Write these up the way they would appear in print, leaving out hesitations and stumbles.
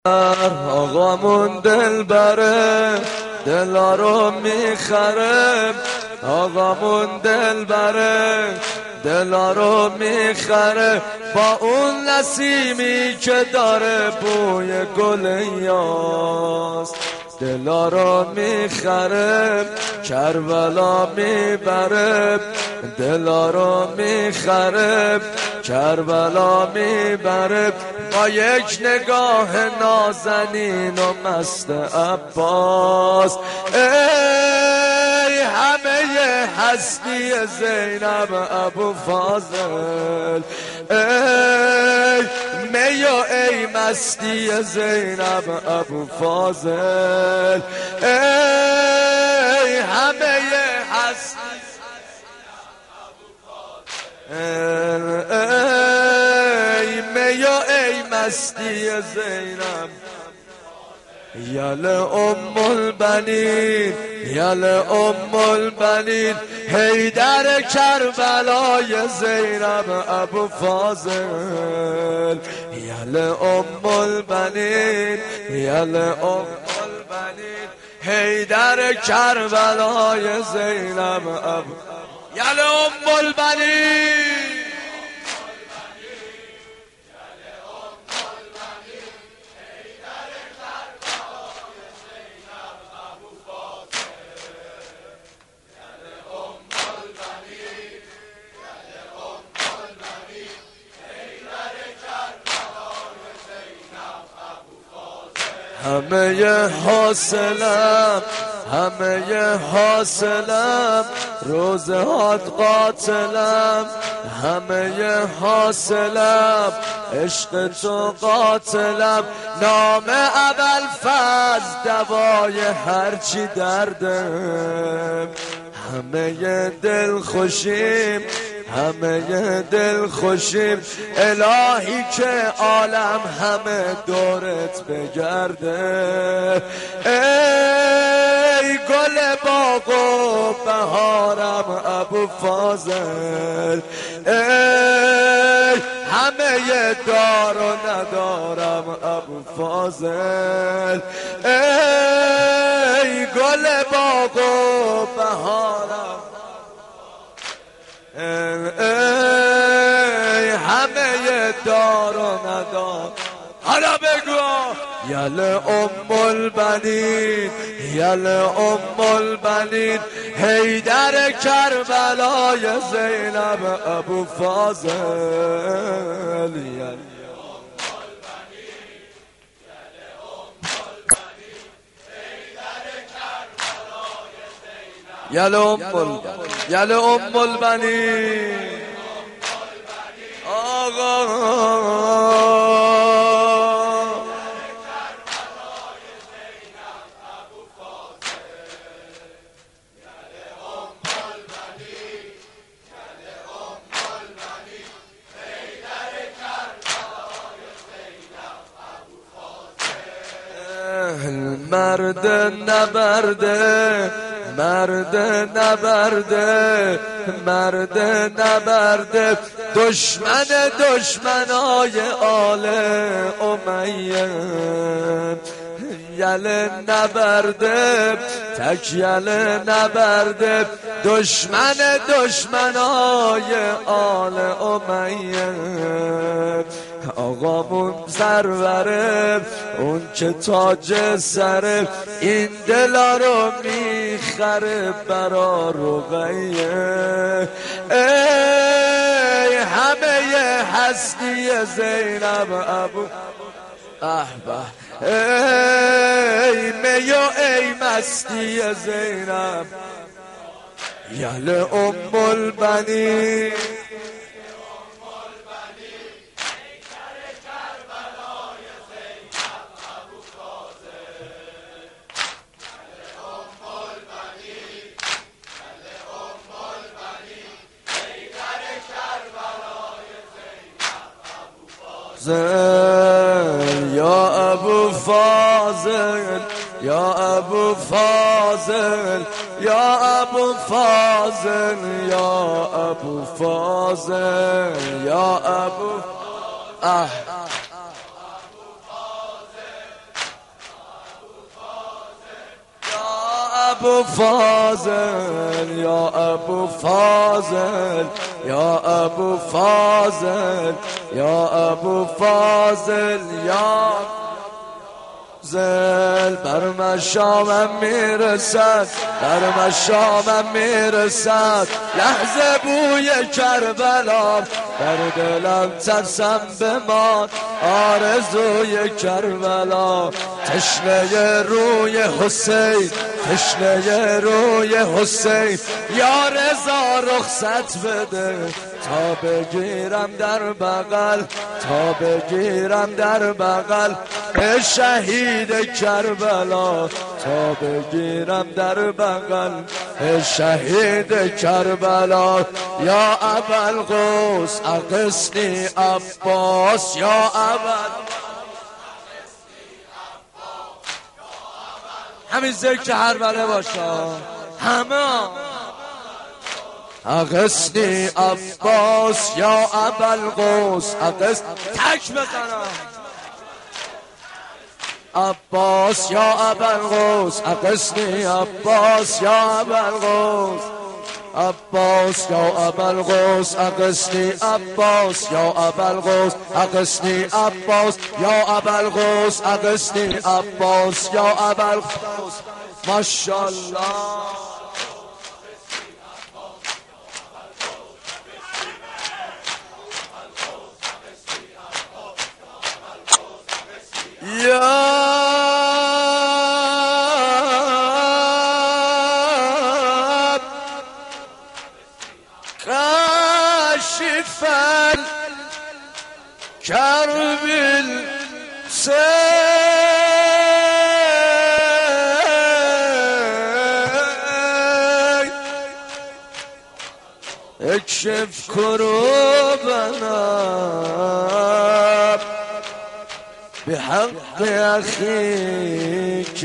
آقامون دل بره دلا رو میخره، آقامون دل بره دلا رو میخره، با اون نسیمی که داره بوی گل یاس دلا رو میخره، کربلا میبره دلا رو میخره، کربلا میبره، با یک نگاه نازنین و مست عباس. ای همه هستی زینب ابو فاضل، ای می و ای مستی زینب ابو فاضل، ای همه هستی ای می و ای مستی زینب، یل ام البنین یل ام البنین، حیدر کربلای زینب ابو فاضل، یل ام البنین یل ام البنین، حیدر کربلای زینب ابو، یل ام البنین همه حاصلم همه حاصلم، روزهات قاتلم همه حاصلم، عشق تو قاتلم، نام اول فاز دوای هرچی دردم، همه دل خوشیم همه دل خوشیم، الهی که عالم همه دورت بگرده، ای گل باغ و بهارم ابو فاضل، ای همه دار و ندارم ابو فاضل، ای گل باغ و بهارم، ای همه دار و ندار. حالا بگو یل ام البنین یل ام البنین، حیدر کربلای زینب ابو فاضل، یل ام البنین یل ام البنین، آقا مرد نبرده مرد نبرده مرد نبرده، دشمن دشمنای آل امیه، یل نبرده تک یل نبرده، دشمن دشمنای آل امیه، آقامون سروره اون که تاج سره، این دلا رو میخره برا رقیه، ای همه هستی زینب ابو احبه، ای می و ای مستی زینب، یل ام البنین یا ابو فاضل یا ابو فاضل یا ابو فاضل یا ابو فاضل یا ابو ابو فاضل یا ابو فاضل یا ابو فاضل یا ابو فاضل یا زل بر مشامم میرسد بر مشامم میرسد لحظه بوی کربلا در دلم ترسم بمان آرزوی کربلا تشنه روی حسین تشنه روی حسین یا رضا رخصت بده تا بگیرم در بغل تا بگیرم در بغل شهید کربلا تا بگیرم در بغل شهید کربلا یا ابوالقوس اغثنی عباس یا همین ذکر هر بله باشه همه اغثنی عباس یا ابوالقوس اغث تک بزنم عباس یا ابوالقوس اغثنی عباس یا ابوالقوس عباس یا ابوالقوس اغثنی عباس یا ابوالقوس اغثنی عباس یا ابوالقوس اغثنی عباس یا ابوالقوس ماشاءالله یا کاشف الكرب اكشف كروبنا بحق أخيك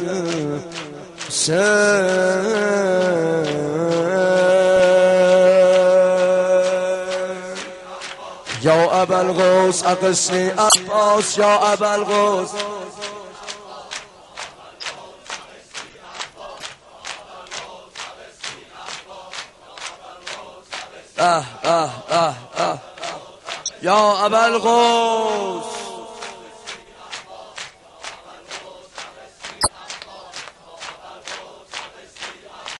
يا أبا الغوث أغثني عباس يا أبا الغوث يا أبا الغوث